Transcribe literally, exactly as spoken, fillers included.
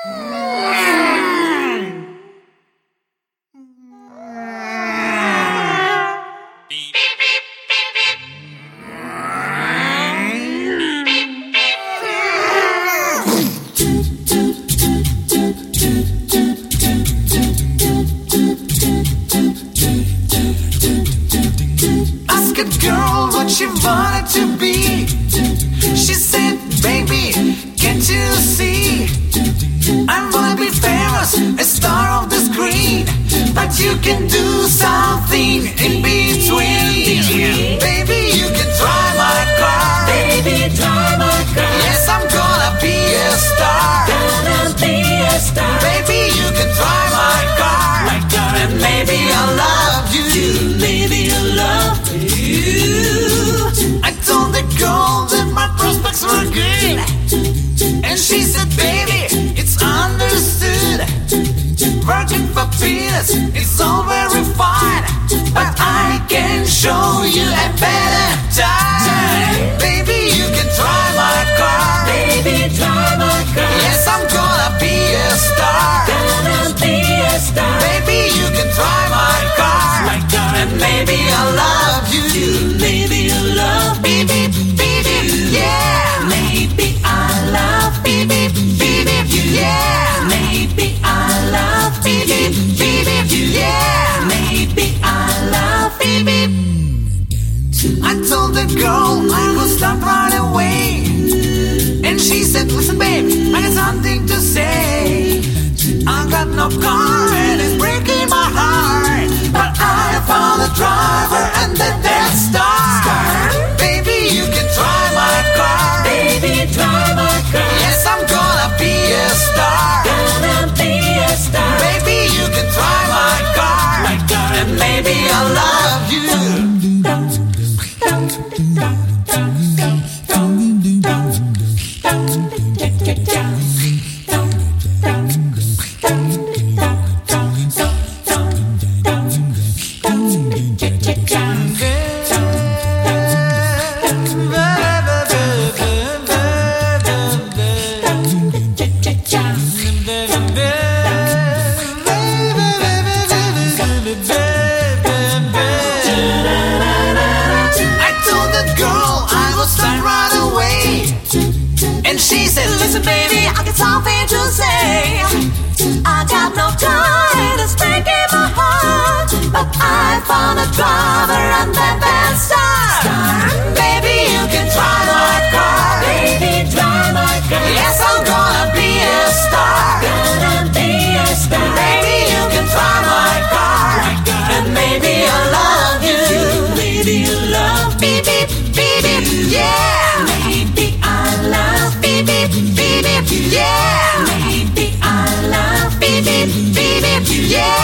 Ask a girl what she wanted to be. She said, baby, can't you see? I wanna be famous, a star of the screen, but you can do something in between. Baby, you can drive my car. Baby, drive my car. Yes, I'm gonna be a star. Gonna be a star. Baby, you can drive my car. My car. And maybe I'll love you. You, maybe I love you. I told the girl that my prospects were good, and she said, baby, it's understood. Working for peanuts is all very fine, but I can show you a better time. Baby, you can drive my car. Baby, drive my car. Yes, I'm gonna be a star. Gonna be a star. Baby, you can drive my car. My car. And maybe I'll love you. You, maybe I love Beep, beep, beep, beep, yeah. Maybe I love Beep, beep, beep, beep, yeah. Maybe I love Beep, beep, beep, beep, yeah. Maybe I love Beep, beep. I told the girl I would stop right away, and she said, listen babe, I got something to say. I got no car and it's breaking my heart, but I found a driver and the Death Star. Baby, you can drive my car. Baby, drive my car. Yes, I'm gonna be a star. Gonna be a star. Baby, you can drive my car. My car. And maybe I'll love you. And she said, listen baby, I got something to say. I got no time, it's breaking my heart, but I found a driver and the Death Star. Baby, you can drive my car. Baby, drive my car. Yes, I'm gonna be a star. Gonna be a star. Baby, you can drive my car. And maybe I'll love you. Maybe I love Beep, beep, beep, beep, yeah. Maybe I love Beep, beep, beep, beep, yeah. Maybe I love Beep, beep, beep, beep, yeah.